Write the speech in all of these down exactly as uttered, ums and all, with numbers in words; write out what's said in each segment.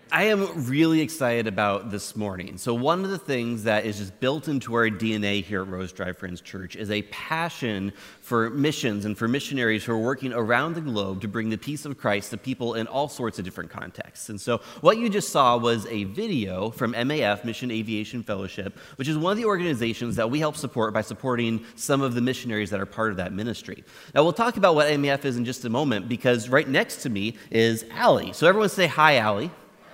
I am really excited about this morning. So one of the things that is just built into our D N A here at Rose Drive Friends Church is a passion for missions and for missionaries who are working around the globe to bring the peace of Christ to people in all sorts of different contexts. And so what you just saw was a video from M A F, Mission Aviation Fellowship, which is one of the organizations that we help support by supporting some of the missionaries that are part of that ministry. Now we'll talk about what M A F is in just a moment, because right next to me is Allie. So everyone say hi, Allie.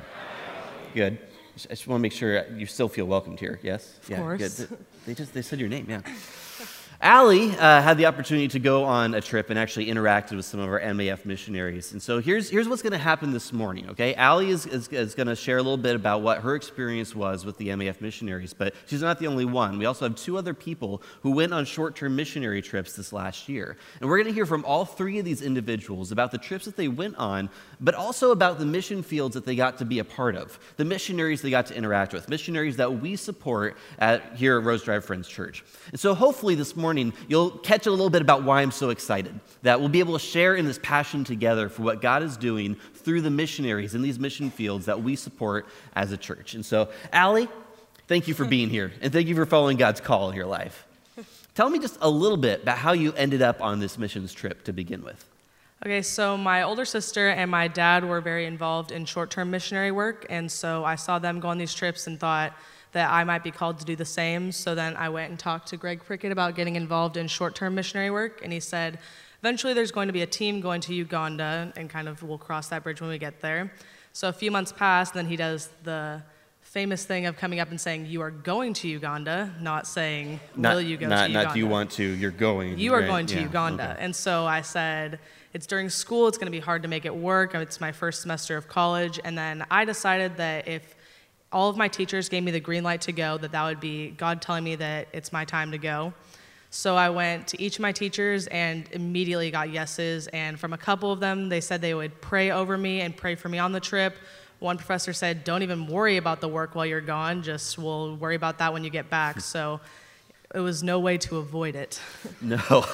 Good. I just want to make sure you still feel welcomed here. Yes? Of yeah, course. Good. They just they said your name, yeah. Allie uh, had the opportunity to go on a trip and actually interacted with some of our M A F missionaries. And so here's here's what's going to happen this morning, okay? Allie is, is, is going to share a little bit about what her experience was with the M A F missionaries, but she's not the only one. We also have two other people who went on short-term missionary trips this last year. And we're going to hear from all three of these individuals about the trips that they went on, but also about the mission fields that they got to be a part of, the missionaries they got to interact with, missionaries that we support at, here at Rose Drive Friends Church. And so hopefully this morning, you'll catch a little bit about why I'm so excited, that we'll be able to share in this passion together for what God is doing through the missionaries in these mission fields that we support as a church. And so, Allie, thank you for being here, and thank you for following God's call in your life. Tell me just a little bit about how you ended up on this missions trip to begin with. Okay, so my older sister and my dad were very involved in short-term missionary work, and so I saw them go on these trips and thought that I might be called to do the same. So then I went and talked to Greg Prickett about getting involved in short-term missionary work, and he said, eventually there's going to be a team going to Uganda, and kind of we'll cross that bridge when we get there. So a few months passed, and then he does the famous thing of coming up and saying, you are going to Uganda, not saying, not, will you go not, to Uganda? Not do you want to, you're going. You are right? going to yeah. Uganda. Okay. And so I said, it's during school, it's going to be hard to make it work. It's my first semester of college. And then I decided that if all of my teachers gave me the green light to go, that that would be God telling me that it's my time to go. So I went to each of my teachers and immediately got yeses. And from a couple of them, they said they would pray over me and pray for me on the trip. One professor said, don't even worry about the work while you're gone. Just we'll worry about that when you get back. So it was no way to avoid it. No.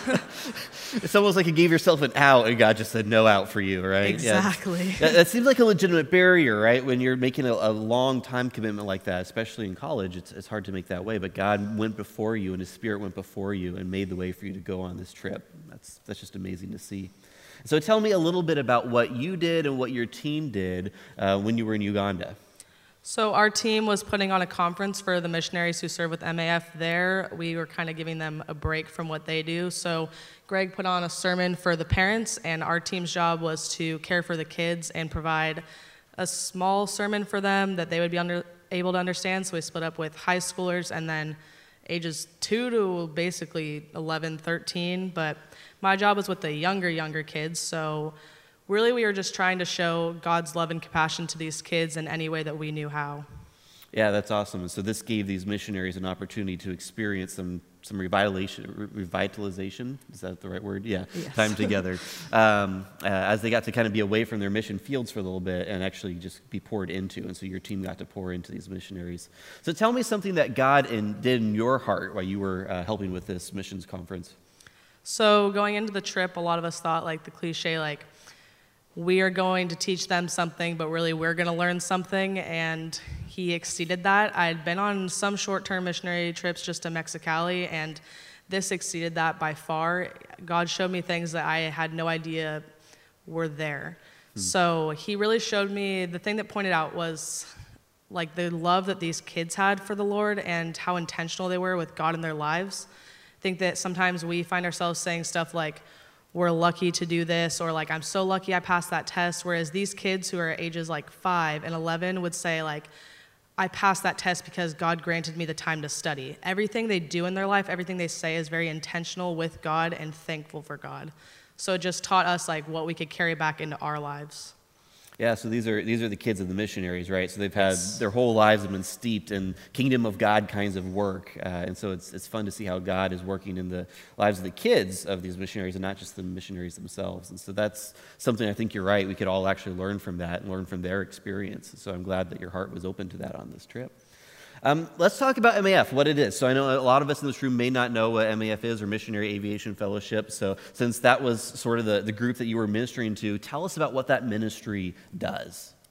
It's almost like you gave yourself an out and God just said no out for you, right? Exactly. Yeah. That, that seems like a legitimate barrier, right? When you're making a, a long time commitment like that, especially in college, it's, it's hard to make that way. But God went before you and His Spirit went before you and made the way for you to go on this trip. That's, that's just amazing to see. So tell me a little bit about what you did and what your team did uh, when you were in Uganda. So our team was putting on a conference for the missionaries who serve with M A F there. We were kind of giving them a break from what they do. So Greg put on a sermon for the parents, and our team's job was to care for the kids and provide a small sermon for them that they would be under, able to understand. So we split up with high schoolers and then ages two to basically eleven, thirteen. But my job was with the younger, younger kids. So really, we were just trying to show God's love and compassion to these kids in any way that we knew how. Yeah, that's awesome. And so this gave these missionaries an opportunity to experience some some revitalization. Revitalization, is that the right word? Yeah, yes. Time together. Um, uh, as they got to kind of be away from their mission fields for a little bit and actually just be poured into. And so your team got to pour into these missionaries. So tell me something that God in, did in your heart while you were uh, helping with this missions conference. So going into the trip, a lot of us thought like the cliche, like, we are going to teach them something, but really we're going to learn something, and he exceeded that. I had been on some short-term missionary trips just to Mexicali, and this exceeded that by far. God showed me things that I had no idea were there. Hmm. So he really showed me, the thing that pointed out was like the love that these kids had for the Lord and how intentional they were with God in their lives. I think that sometimes we find ourselves saying stuff like, we're lucky to do this, or like, I'm so lucky I passed that test, whereas these kids who are ages like five and eleven would say like, I passed that test because God granted me the time to study. Everything they do in their life, everything they say is very intentional with God and thankful for God. So it just taught us like what we could carry back into our lives. Yeah, so these are these are the kids of the missionaries, right? So they've had, yes. their whole lives have been steeped in kingdom of God kinds of work. Uh, and so it's it's fun to see how God is working in the lives of the kids of these missionaries and not just the missionaries themselves. And so that's something I think you're right. We could all actually learn from that and learn from their experience. So I'm glad that your heart was open to that on this trip. Um, let's talk about M A F, what it is. So I know a lot of us in this room may not know what M A F is, or Missionary Aviation Fellowship. So since that was sort of the, the group that you were ministering to, tell us about what that ministry does.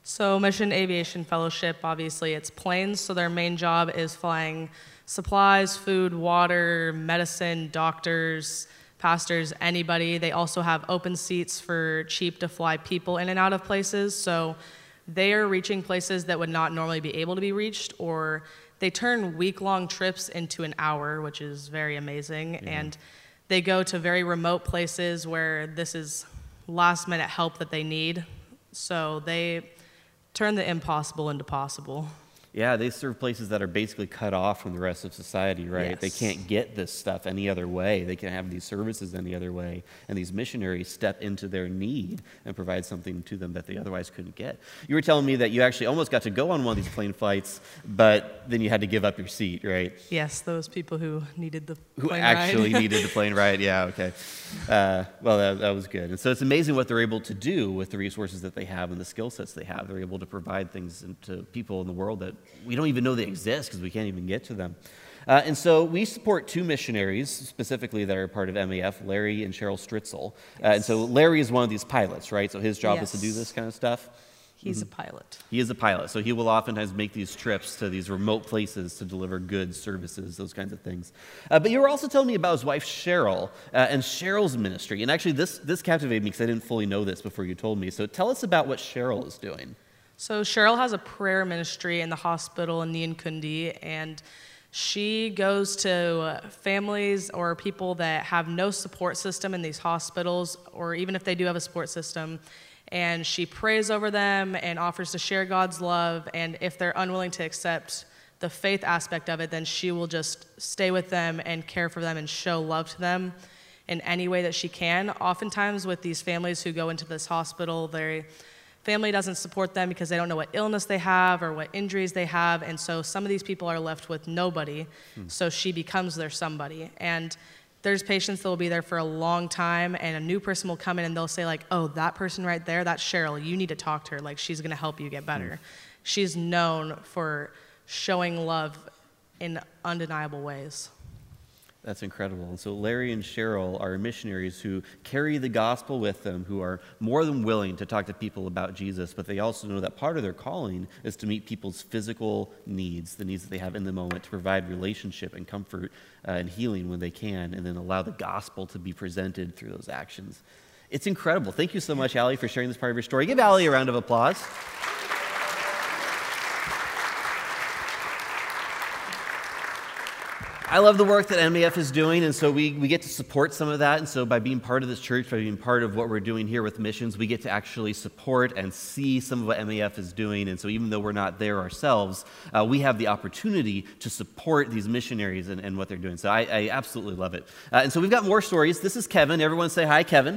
So Mission Aviation Fellowship, obviously, it's planes, so their main job is flying supplies, food, water, medicine, doctors, pastors, anybody. They also have open seats for cheap to fly people in and out of places, so they are reaching places that would not normally be able to be reached, or they turn week-long trips into an hour, which is very amazing, mm-hmm. and they go to very remote places where this is last-minute help that they need, so they turn the impossible into possible. Yeah, they serve places that are basically cut off from the rest of society, right? Yes. They can't get this stuff any other way. They can't have these services any other way. And these missionaries step into their need and provide something to them that they otherwise couldn't get. You were telling me that you actually almost got to go on one of these plane flights, but then you had to give up your seat, right? Yes, those people who needed the who plane actually ride. needed the plane ride. Yeah, okay. Uh, well, that, that was good. And so it's amazing what they're able to do with the resources that they have and the skill sets they have. They're able to provide things to people in the world that we don't even know they exist because we can't even get to them. Uh, and so we support two missionaries specifically that are part of M A F, Larry and Cheryl Stritzel. Yes. Uh, and so Larry is one of these pilots, right? So his job yes. is to do this kind of stuff. He's mm-hmm. a pilot. He is a pilot, so he will oftentimes make these trips to these remote places to deliver goods, services, those kinds of things. Uh, but you were also telling me about his wife, Cheryl, uh, and Cheryl's ministry. And actually, this, this captivated me because I didn't fully know this before you told me. So tell us about what Cheryl is doing. So Cheryl has a prayer ministry in the hospital in Nyankundi, and she goes to families or people that have no support system in these hospitals, or even if they do have a support system, and she prays over them and offers to share God's love, and if they're unwilling to accept the faith aspect of it, then she will just stay with them and care for them and show love to them in any way that she can. Oftentimes with these families who go into this hospital, they family doesn't support them because they don't know what illness they have or what injuries they have, and so some of these people are left with nobody, hmm. so she becomes their somebody. And there's patients that will be there for a long time, and a new person will come in and they'll say like, oh, that person right there, that's Cheryl, you need to talk to her, like she's gonna help you get better. Hmm. She's known for showing love in undeniable ways. That's incredible. And so Larry and Cheryl are missionaries who carry the gospel with them, who are more than willing to talk to people about Jesus, but they also know that part of their calling is to meet people's physical needs, the needs that they have in the moment, to provide relationship and comfort uh, and healing when they can, and then allow the gospel to be presented through those actions. It's incredible. Thank you so much, Allie, for sharing this part of your story. Give Allie a round of applause. I love the work that M A F is doing, and so we, we get to support some of that. And so by being part of this church, by being part of what we're doing here with missions, we get to actually support and see some of what M A F is doing. And so even though we're not there ourselves, uh, we have the opportunity to support these missionaries and, and what they're doing. So I, I absolutely love it. Uh, and so we've got more stories. This is Kevin. Everyone say hi, Kevin.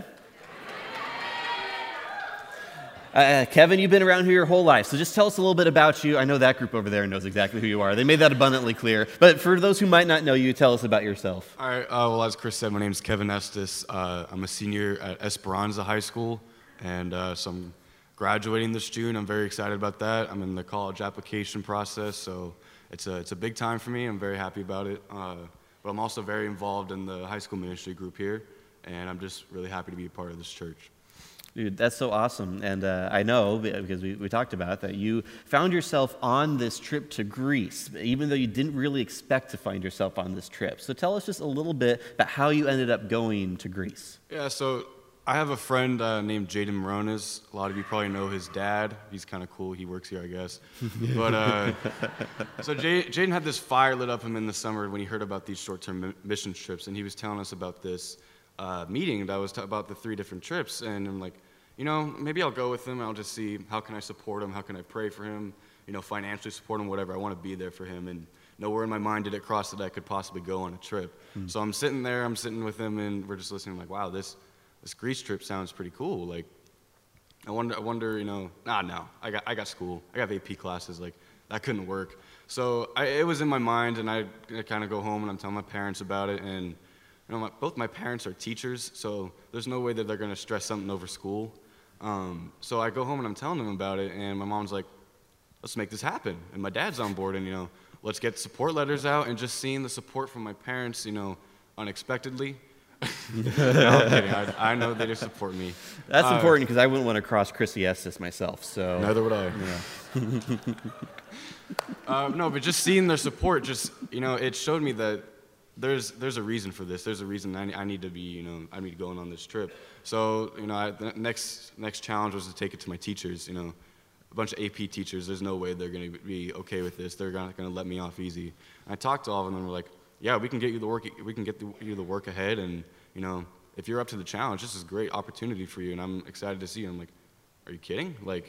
Uh, Kevin, you've been around here your whole life, so just tell us a little bit about you. I know that group over there knows exactly who you are. They made that abundantly clear. But for those who might not know you, tell us about yourself. All right. Uh, well, as Chris said, my name is Kevin Estes. Uh, I'm a senior at Esperanza High School, and uh, so I'm graduating this June. I'm very excited about that. I'm in the college application process, so it's a, it's a big time for me. I'm very happy about it. Uh, but I'm also very involved in the high school ministry group here, and I'm just really happy to be a part of this church. Dude, that's so awesome. And uh, I know, because we, we talked about it, that you found yourself on this trip to Greece, even though you didn't really expect to find yourself on this trip. So tell us just a little bit about how you ended up going to Greece. Yeah, so I have a friend uh, named Jaden Moronis. A lot of you probably know his dad. He's kind of cool. He works here, I guess. But uh, so Jay, Jaden had this fire lit up him in the summer when he heard about these short-term mission trips, and he was telling us about this uh, meeting that was t- about the three different trips. And I'm like, you know, maybe I'll go with him. I'll just see how can I support him, how can I pray for him, you know, financially support him, whatever. I want to be there for him. And nowhere in my mind did it cross that I could possibly go on a trip. Hmm. So I'm sitting there, I'm sitting with him, and we're just listening. Like, wow, this this Greece trip sounds pretty cool. Like, I wonder, I wonder, you know, nah, no, I got I got school, I got A P classes. Like, that couldn't work. So I, it was in my mind, and I, I kind of go home and I'm telling my parents about it. And you know, my, both my parents are teachers, so there's no way that they're going to stress something over school. Um, so I go home and I'm telling them about it, and my mom's like, let's make this happen. And my dad's on board, and, you know, let's get support letters out. And just seeing the support from my parents, you know, unexpectedly, No, I'm kidding. I, I know they just support me. That's Uh, important because I wouldn't want to cross Chrissy Estes myself. So Neither would I. yeah. Uh, no, but just seeing their support, just, you know, it showed me that there's there's a reason for this. There's a reason I, I need to be, you know, I need to go on this trip. So, you know, I, the next next challenge was to take it to my teachers. You know, a bunch of A P teachers. There's no way they're going to be okay with this. They're not going to let me off easy. And I talked to all of them, and we're like, yeah, we can get you the work. We can get the, you the work ahead, and you know, if you're up to the challenge, this is a great opportunity for you, and I'm excited to see you. I'm like, are you kidding? Like.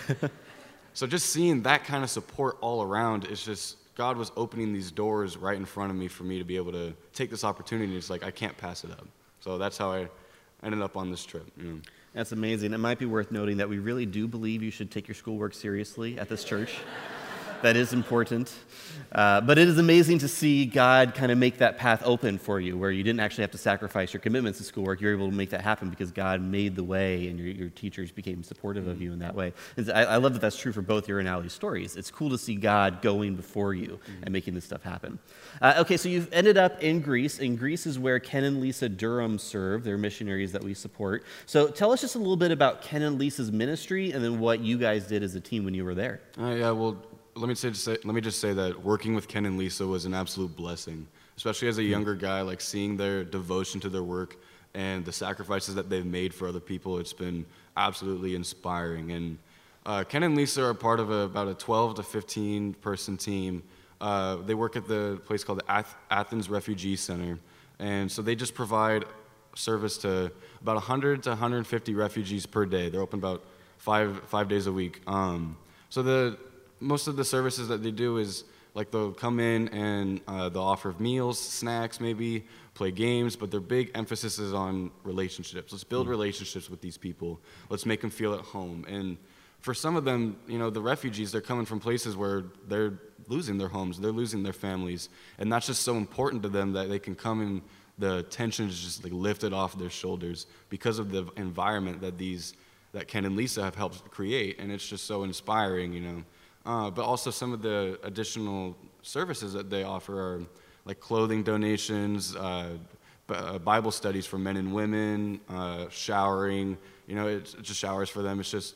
So just seeing that kind of support all around, it's just, God was opening these doors right in front of me for me to be able to take this opportunity. It's like, I can't pass it up. So that's how I ended up on this trip. You know. That's amazing. It might be worth noting that we really do believe you should take your schoolwork seriously at this church. That is important. Uh, but it is amazing to see God kind of make that path open for you, where you didn't actually have to sacrifice your commitments to schoolwork. You're able to make that happen because God made the way, and your, your teachers became supportive of you in that way. And I, I love that that's true for both your and Allie's stories. It's cool to see God going before you mm-hmm. and making this stuff happen. Uh, okay, so you've ended up in Greece. And Greece is where Ken and Lisa Durham serve. They're missionaries that we support. So tell us just a little bit about Ken and Lisa's ministry, and then what you guys did as a team when you were there. Uh, yeah, well, let me, say, just say, let me just say that working with Ken and Lisa was an absolute blessing, especially as a younger guy, like seeing their devotion to their work and the sacrifices that they've made for other people. It's been absolutely inspiring. And uh, Ken and Lisa are part of a, about a twelve to fifteen person team. Uh, they work at the place called the Ath- Athens Refugee Center. And so they just provide service to about one hundred to one hundred fifty refugees per day. They're open about five, five days a week. Um, so the most of the services that they do is like they'll come in and uh, they'll offer meals, snacks maybe, play games, but their big emphasis is on relationships. Let's build relationships with these people. Let's make them feel at home. And for some of them, you know, the refugees, they're coming from places where they're losing their homes, they're losing their families, and that's just so important to them that they can come and the tension is just like lifted off their shoulders because of the environment that these, that Ken and Lisa have helped create, and it's just so inspiring, you know. Uh, but also some of the additional services that they offer are like clothing donations, uh, b- uh, Bible studies for men and women, uh, showering. You know, it's, it's just showers for them. It's just,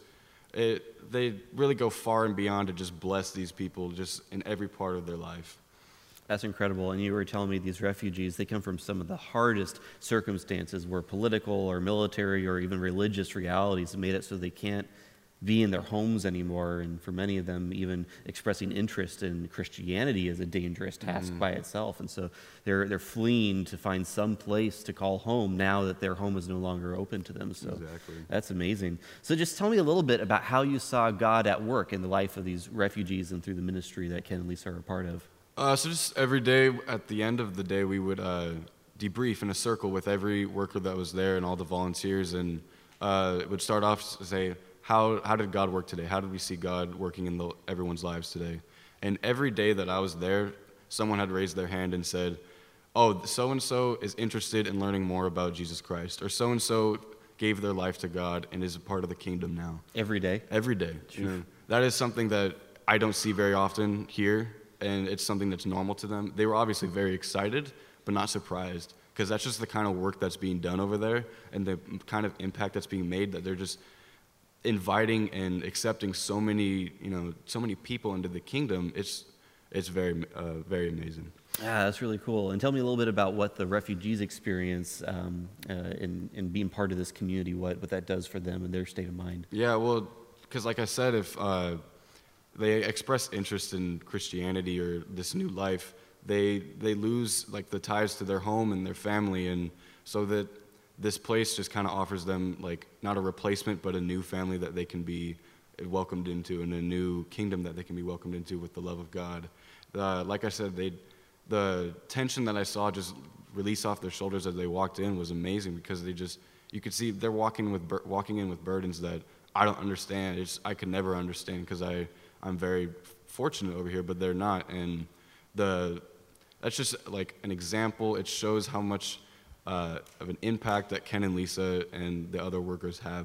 it, they really go far and beyond to just bless these people just in every part of their life. That's incredible. And you were telling me these refugees, they come from some of the hardest circumstances where political or military or even religious realities have made it so they can't be in their homes anymore, and for many of them, even expressing interest in Christianity is a dangerous task mm. by itself. And so they're they're fleeing to find some place to call home now that their home is no longer open to them. So exactly. That's amazing. So just tell me a little bit about how you saw God at work in the life of these refugees and through the ministry that Ken and Lisa are a part of. Uh, so just every day, at the end of the day, we would uh, debrief in a circle with every worker that was there and all the volunteers, and uh, it would start off to say, How, how did God work today? How did we see God working in the, everyone's lives today? And every day that I was there, someone had raised their hand and said, oh, so-and-so is interested in learning more about Jesus Christ, or so-and-so gave their life to God and is a part of the kingdom now. Every day? Every day. You know, that is something that I don't see very often here, and it's something that's normal to them. They were obviously very excited, but not surprised, because that's just the kind of work that's being done over there and the kind of impact that's being made, that they're just inviting and accepting so many, you know, so many people into the kingdom. It's it's very uh, very amazing. Yeah, that's really cool. And tell me a little bit about what the refugees experience um, uh, in in being part of this community. What what that does for them and their state of mind. Yeah, well, because like I said, if uh, they express interest in Christianity or this new life, they they lose like the ties to their home and their family, and so that this place just kind of offers them like not a replacement but a new family that they can be welcomed into, and a new kingdom that they can be welcomed into with the love of God. Uh, like I said, they the tension that I saw just release off their shoulders as they walked in was amazing, because they just, you could see they're walking with walking in with burdens that I don't understand. It's, I could never understand, because I I'm very fortunate over here, but they're not. And the that's just like an example. It shows how much uh, of an impact that Ken and Lisa and the other workers have there.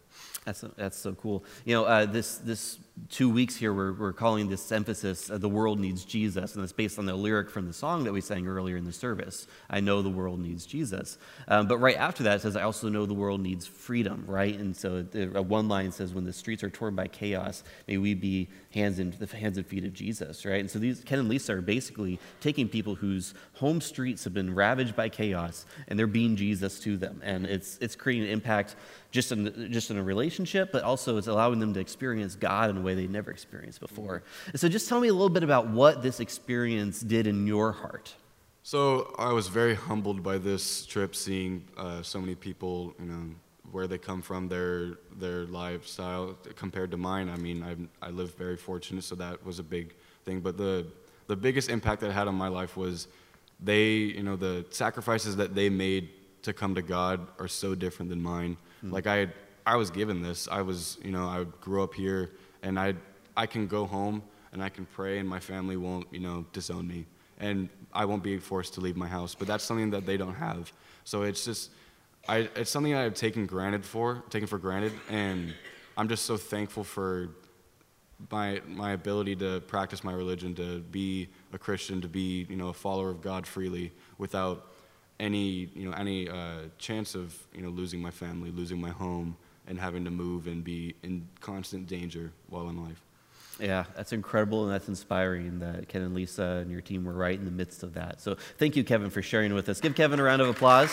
That's that's so cool. You know, uh, this this two weeks here, we're we're calling this emphasis, uh, "The world needs Jesus," and it's based on the lyric from the song that we sang earlier in the service. I know the world needs Jesus, um, but right after that it says, "I also know the world needs freedom." Right, and so the, uh, one line says, "When the streets are torn by chaos, may we be hands in the hands and feet of Jesus." Right, and so these Ken and Lisa are basically taking people whose home streets have been ravaged by chaos, and they're being Jesus to them, and it's it's creating an impact just in just in a relationship, but also it's allowing them to experience God in a way they never experienced before. And so just tell me a little bit about what this experience did in your heart. So I was very humbled by this trip, seeing uh, so many people, you know, where they come from, their their lifestyle compared to mine. I mean, I I live very fortunate, so that was a big thing. But the the biggest impact that it had on my life was they, you know, the sacrifices that they made to come to God are so different than mine. Mm. Like I I was given this. I was, you know, I grew up here, and I I can go home and I can pray, and my family won't, you know, disown me, and I won't be forced to leave my house. But that's something that they don't have. So it's just, I it's something I've taken granted for, taken for granted, and I'm just so thankful for my my ability to practice my religion, to be a Christian, to be, you know, a follower of God freely without any, you know, any uh, chance of, you know, losing my family, losing my home, and having to move and be in constant danger while in life. Yeah, that's incredible, and that's inspiring that Ken and Lisa and your team were right in the midst of that. So thank you, Kevin, for sharing with us. Give Kevin a round of applause.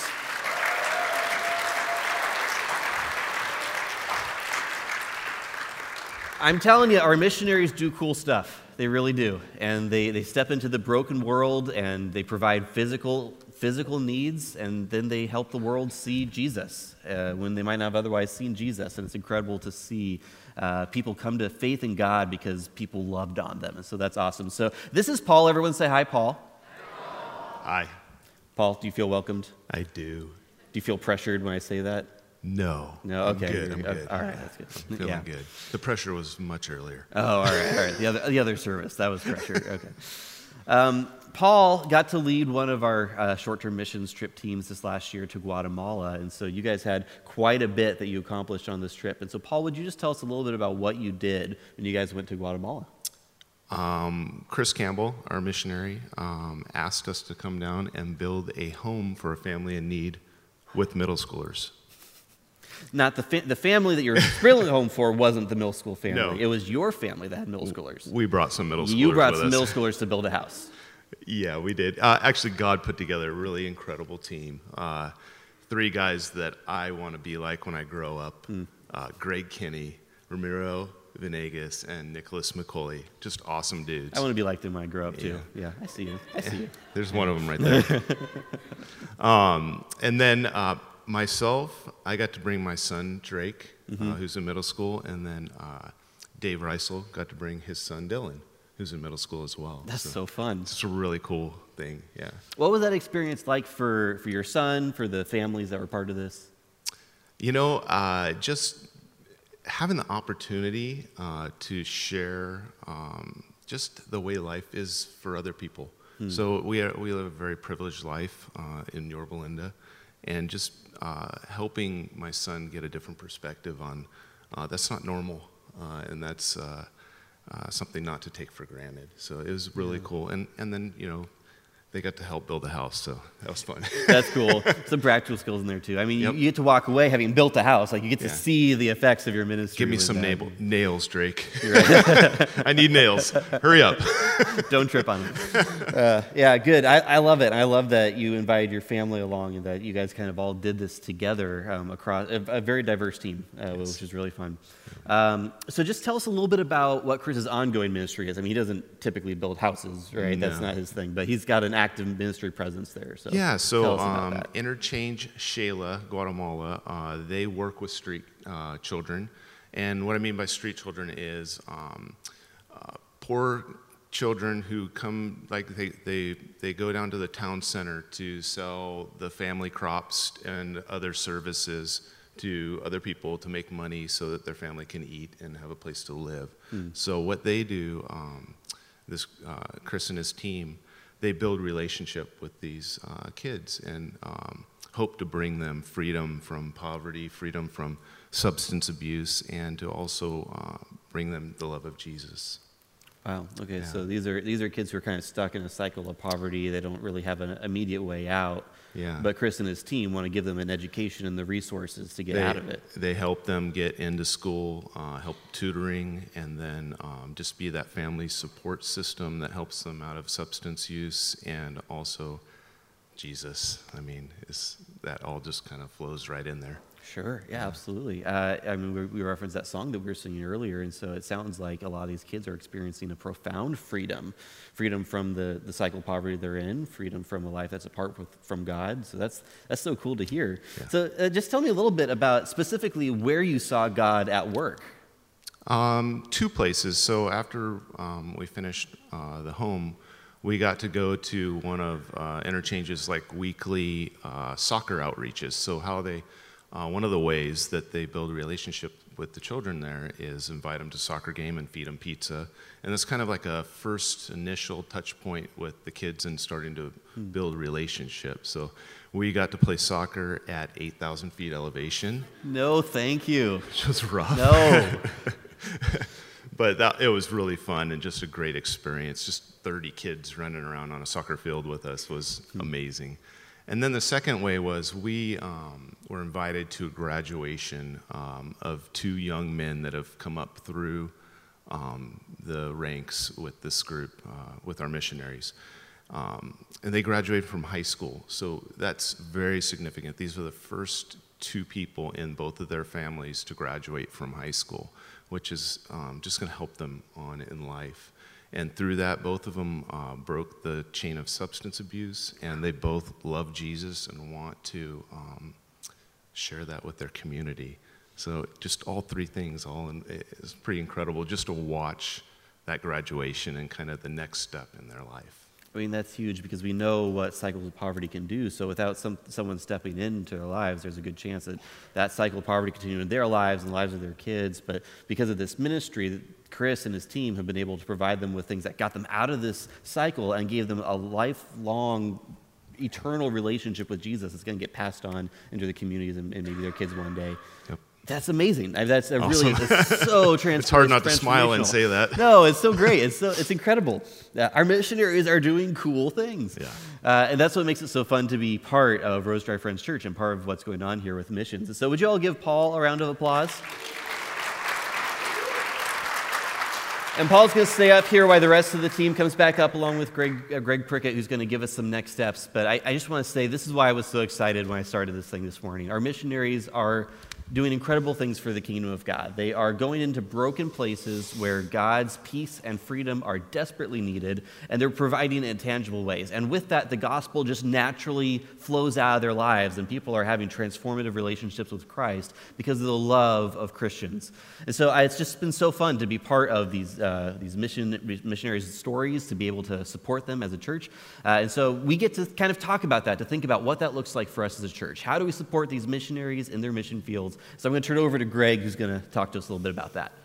I'm telling you, our missionaries do cool stuff. They really do. And they, they step into the broken world, and they provide physical physical needs, and then they help the world see Jesus uh, when they might not have otherwise seen Jesus. And it's incredible to see uh, people come to faith in God because people loved on them. And so that's awesome. So this is Paul. Everyone say hi, Paul. Hi. Paul, do you feel welcomed? I do. Do you feel pressured when I say that? No. No, okay. I'm good. I'm Uh, good. all right, that's good. Feeling Yeah. good. The pressure was much earlier. Oh, all right, all right. The other, the other service, that was pressure. Okay. Um, Paul got to lead one of our uh, short-term missions trip teams this last year to Guatemala, and so you guys had quite a bit that you accomplished on this trip. And so, Paul, would you just tell us a little bit about what you did when you guys went to Guatemala? Um, Chris Campbell, our missionary, um, asked us to come down and build a home for a family in need with middle schoolers. Not the fa- the family that you're building a home for wasn't the middle school family. No. It was your family that had middle schoolers. We brought some middle schoolers You brought with some us. middle schoolers to build a house. Yeah, we did. Uh, actually, God put together a really incredible team. Uh, three guys that I want to be like when I grow up. Hmm. Uh, Greg Kinney, Ramiro Venegas, and Nicholas McCauley. Just awesome dudes. I want to be like them when I grow up, too. Yeah, I see you. I see you. There's one of them right there. um, and then uh, myself, I got to bring my son, Drake, Mm-hmm. uh, who's in middle school, and then uh, Dave Reisel got to bring his son, Dylan, who's in middle school as well. That's so fun. It's a really cool thing, yeah. What was that experience like for, for your son, for the families that were part of this? You know, uh, just having the opportunity uh, to share um, just the way life is for other people. Hmm. So we are, we live a very privileged life uh, in Yorba Linda, and just uh, helping my son get a different perspective on uh, that's not normal, uh, and that's uh, uh, something not to take for granted. So it was really yeah. cool, and and then you know. They got to help build a house, so that was fun. That's cool. Some practical skills in there, too. I mean, Yep. you, you get to walk away having built a house. Like, you get to Yeah. see the effects of your ministry. Give me with some that. nail, nails, Drake. Right. I need nails. Hurry up. Don't trip on them. Uh, yeah, good. I, I love it. I love that you invited your family along and that you guys kind of all did this together um, across a, a very diverse team, uh, Yes. which is really fun. Um, so just tell us a little bit about what Chris's ongoing ministry is. I mean, he doesn't typically build houses, right? That's No. not his thing, but he's got an active ministry presence there. So Yeah, tell so us about um, that. Interchange Shayla, Guatemala, uh, they work with street uh, children. And what I mean by street children is um, uh, poor children who come, like they, they, they go down to the town center to sell the family crops and other services to other people to make money so that their family can eat and have a place to live. Hmm. So what they do, um, this uh, Chris and his team, they build relationship with these uh, kids, and um, hope to bring them freedom from poverty, freedom from substance abuse, and to also uh, bring them the love of Jesus. Wow. Okay. Yeah. So these are these are kids who are kind of stuck in a cycle of poverty. They don't really have an immediate way out. Yeah. But Chris and his team want to give them an education and the resources to get They, out of it. they help them get into school, uh, help tutoring, and then um, just be that family support system that helps them out of substance use, and also Jesus. I mean, is that all just kind of flows right in there. Sure. Yeah, absolutely. Uh, I mean, we, we referenced that song that we were singing earlier, and so it sounds like a lot of these kids are experiencing a profound freedom, freedom from the, the cycle of poverty they're in, freedom from a life that's apart with, from God. So that's that's so cool to hear. Yeah. So uh, just tell me a little bit about specifically where you saw God at work. Um, two places. So after um, we finished uh, the home, we got to go to one of uh, Interchange's like weekly uh, soccer outreaches. So how they, uh, one of the ways that they build a relationship with the children there is invite them to soccer game and feed them pizza. And it's kind of like a first initial touch point with the kids and starting to build relationships. So we got to play soccer at eight thousand feet elevation. No, thank you. Which was rough. No. But that, it was really fun and just a great experience. Just thirty kids running around on a soccer field with us was amazing. And then the second way was we um, were invited to a graduation um, of two young men that have come up through um, the ranks with this group, uh, with our missionaries. Um, and they graduated from high school, so that's very significant. These were the first two people in both of their families to graduate from high school, which is um, just going to help them on in life. And through that, both of them uh, broke the chain of substance abuse, and they both love Jesus and want to um, share that with their community. So just all three things, all in, it's pretty incredible just to watch that graduation and kind of the next step in their life. I mean, that's huge because we know what cycles of poverty can do. So without some, someone stepping into their lives, there's a good chance that that cycle of poverty continues in their lives and the lives of their kids. But because of this ministry, Chris and his team have been able to provide them with things that got them out of this cycle and gave them a lifelong, eternal relationship with Jesus that's going to get passed on into the communities and, and maybe their kids one day. Yep. That's amazing. I, that's a Awesome. really it's so transformational. It's hard not to smile and say that. No, it's so great. It's so it's incredible. Uh, our missionaries are doing cool things. Yeah. Uh, and that's what makes it so fun to be part of Rose Drive Friends Church and part of what's going on here with missions. So would you all give Paul a round of applause? And Paul's going to stay up here while the rest of the team comes back up along with Greg, uh, Greg Prickett, who's going to give us some next steps. But I, I just want to say this is why I was so excited when I started this thing this morning. Our missionaries are doing incredible things for the kingdom of God. They are going into broken places where God's peace and freedom are desperately needed, and they're providing it in tangible ways. And with that, the gospel just naturally flows out of their lives, and people are having transformative relationships with Christ because of the love of Christians. And so I, it's just been so fun to be part of these uh, these mission missionaries' stories, to be able to support them as a church. Uh, and so we get to kind of talk about that, to think about what that looks like for us as a church. How do we support these missionaries in their mission fields? So I'm going to turn it over to Greg, who's going to talk to us a little bit about that.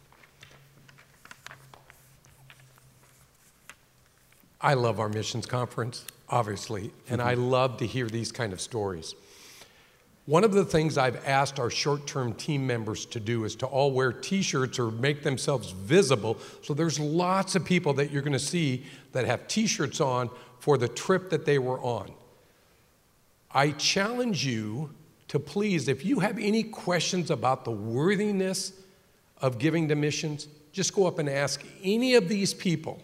I love our missions conference, obviously, and I love to hear these kind of stories. One of the things I've asked our short-term team members to do is to all wear T-shirts or make themselves visible. So there's lots of people that you're going to see that have T-shirts on for the trip that they were on. I challenge you to please, if you have any questions about the worthiness of giving to missions, just go up and ask any of these people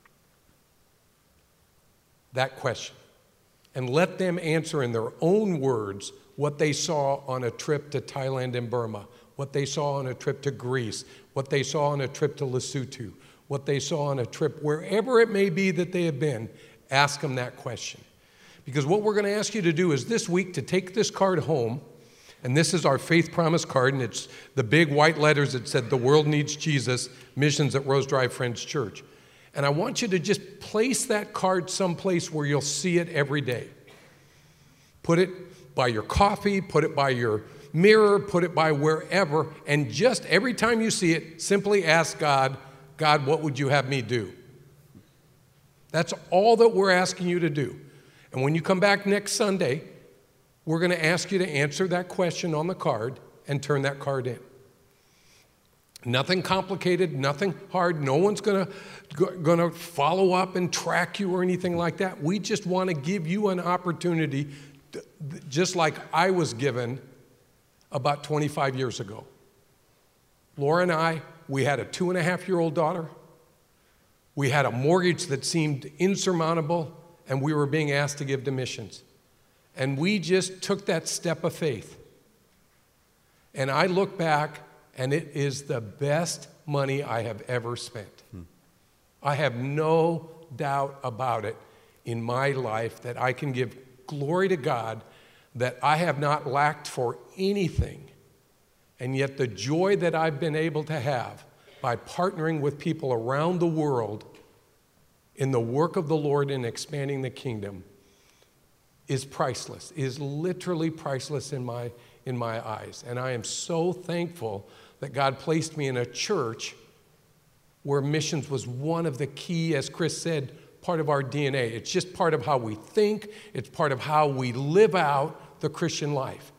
that question and let them answer in their own words what they saw on a trip to Thailand and Burma, what they saw on a trip to Greece, what they saw on a trip to Lesotho, what they saw on a trip wherever it may be that they have been. Ask them that question. Because what we're going to ask you to do is this week to take this card home, and this is our faith promise card, and it's the big white letters that said, "The world needs Jesus, missions at Rose Drive Friends Church." And I want you to just place that card someplace where you'll see it every day. Put it by your coffee, put it by your mirror, put it by wherever, and just every time you see it, simply ask God, "God, what would you have me do?" That's all that we're asking you to do. And when you come back next Sunday, we're going to ask you to answer that question on the card and turn that card in. Nothing complicated, nothing hard. No one's going to going to follow up and track you or anything like that. We just want to give you an opportunity, to, just like I was given about twenty-five years ago. Laura and I, we had a two and a half year old daughter. We had a mortgage that seemed insurmountable, and we were being asked to give to missions. And we just took that step of faith. And I look back, and it is the best money I have ever spent. Hmm. I have no doubt about it in my life that I can give glory to God that I have not lacked for anything. And yet the joy that I've been able to have by partnering with people around the world in the work of the Lord in expanding the kingdom is priceless, is literally priceless in my, in my eyes. And I am so thankful that God placed me in a church where missions was one of the key, as Chris said, part of our D N A. It's just part of how we think. It's part of how we live out the Christian life.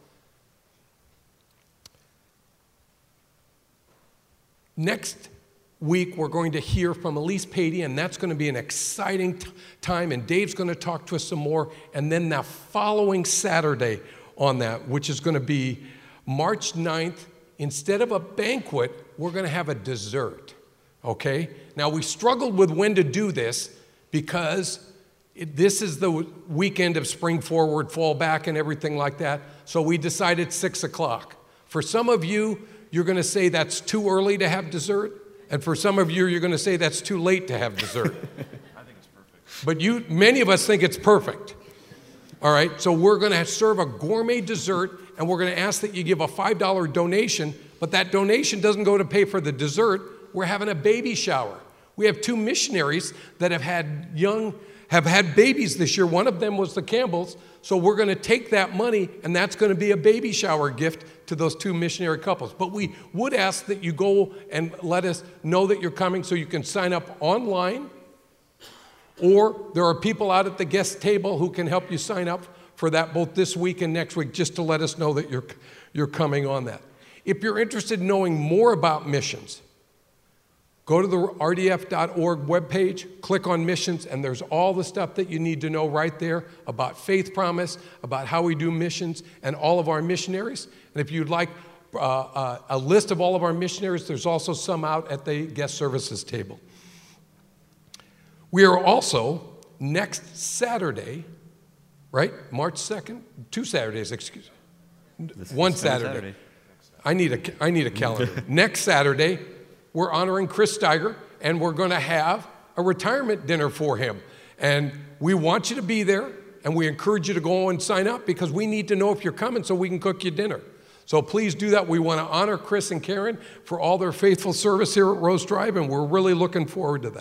Next week, we're going to hear from Elise Patey, and that's going to be an exciting t- time, and Dave's going to talk to us some more. And then the following Saturday on that, which is going to be March ninth, instead of a banquet, we're going to have a dessert, okay? Now, we struggled with when to do this because it, this is the weekend of spring forward, fall back, and everything like that, so we decided six o'clock. For some of you, you're going to say that's too early to have dessert, and for some of you, you're going to say that's too late to have dessert. I think it's perfect. But you, many of us think it's perfect. All right, so we're going to serve a gourmet dessert, and we're going to ask that you give a five dollar donation, but that donation doesn't go to pay for the dessert. We're having a baby shower. We have two missionaries that have had young, have had babies this year. One of them was the Campbells, so we're going to take that money, and that's going to be a baby shower gift to those two missionary couples. But we would ask that you go and let us know that you're coming so you can sign up online, or there are people out at the guest table who can help you sign up for that both this week and next week, just to let us know that you're, you're coming on that. If you're interested in knowing more about missions, go to the R D F dot org webpage, click on missions, and there's all the stuff that you need to know right there about Faith Promise, about how we do missions, and all of our missionaries. And if you'd like uh, uh, a list of all of our missionaries, there's also some out at the guest services table. We are also, next Saturday, right, March second, two Saturdays, excuse me, This, one this Saturday. Saturday. I need a, I need a calendar. Next Saturday, we're honoring Chris Steiger, and we're going to have a retirement dinner for him. And we want you to be there, and we encourage you to go and sign up because we need to know if you're coming so we can cook you dinner. So please do that. We want to honor Chris and Karen for all their faithful service here at Rose Drive, and we're really looking forward to that.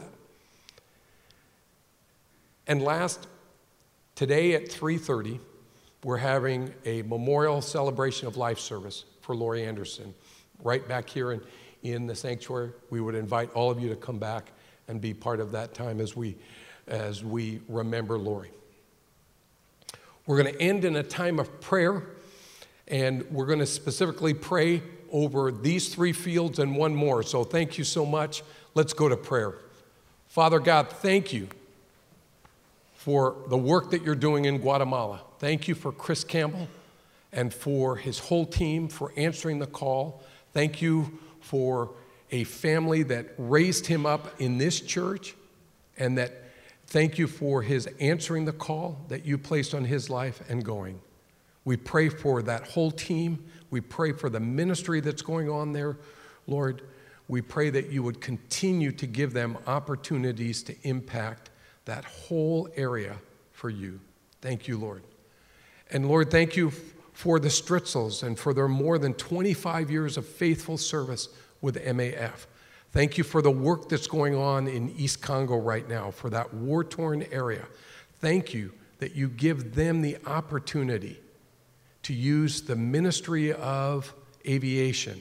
And last, today at three thirty, we're having a memorial celebration of life service for Lori Anderson right back here in, in the sanctuary. We would invite all of you to come back and be part of that time as we, as we remember Lori. We're going to end in a time of prayer, and we're going to specifically pray over these three fields and one more. So thank you so much. Let's go to prayer. Father God, thank you for the work that you're doing in Guatemala. Thank you for Chris Campbell and for his whole team for answering the call. Thank you for a family that raised him up in this church, and that thank you for his answering the call that you placed on his life and going. We pray for that whole team. We pray for the ministry that's going on there, Lord. We pray that you would continue to give them opportunities to impact that whole area for you. Thank you, Lord. And Lord, thank you for the Stritzels and for their more than twenty-five years of faithful service with M A F. Thank you for the work that's going on in East Congo right now, for that war-torn area. Thank you that you give them the opportunity to use the ministry of aviation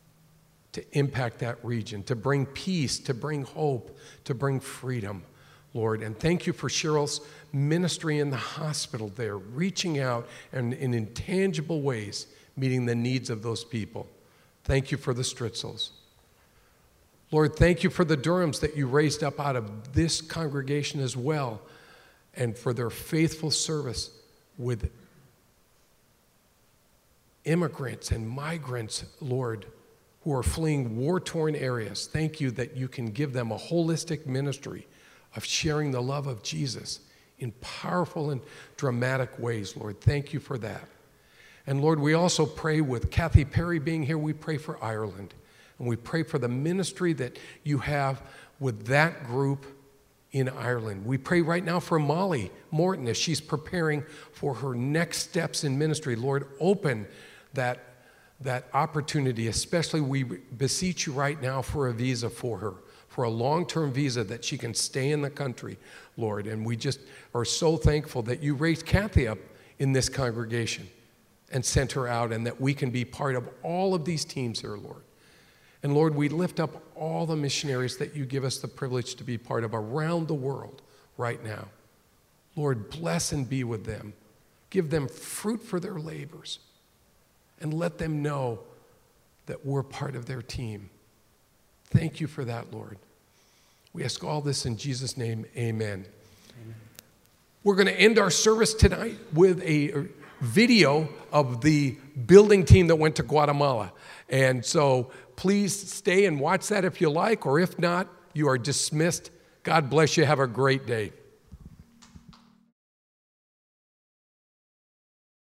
to impact that region, to bring peace, to bring hope, to bring freedom. Lord. And thank you for Cheryl's ministry in the hospital there, reaching out and in intangible ways, meeting the needs of those people. Thank you for the Stritzels. Lord, thank you for the Durhams that you raised up out of this congregation as well, and for their faithful service with immigrants and migrants, Lord, who are fleeing war-torn areas. Thank you that you can give them a holistic ministry of sharing the love of Jesus in powerful and dramatic ways, Lord. Thank you for that. And Lord, we also pray with Kathy Perry being here, we pray for Ireland. And we pray for the ministry that you have with that group in Ireland. We pray right now for Molly Morton as she's preparing for her next steps in ministry. Lord, open that, that opportunity, especially we beseech you right now for a visa for her, for a long-term visa that she can stay in the country, Lord. And we just are so thankful that you raised Kathy up in this congregation and sent her out, and that we can be part of all of these teams here, Lord. And Lord, we lift up all the missionaries that you give us the privilege to be part of around the world right now. Lord, bless and be with them. Give them fruit for their labors. And let them know that we're part of their team. Thank you for that, Lord. We ask all this in Jesus' name, amen. Amen. We're going to end our service tonight with a video of the building team that went to Guatemala. And so please stay and watch that if you like, or if not, you are dismissed. God bless you. Have a great day.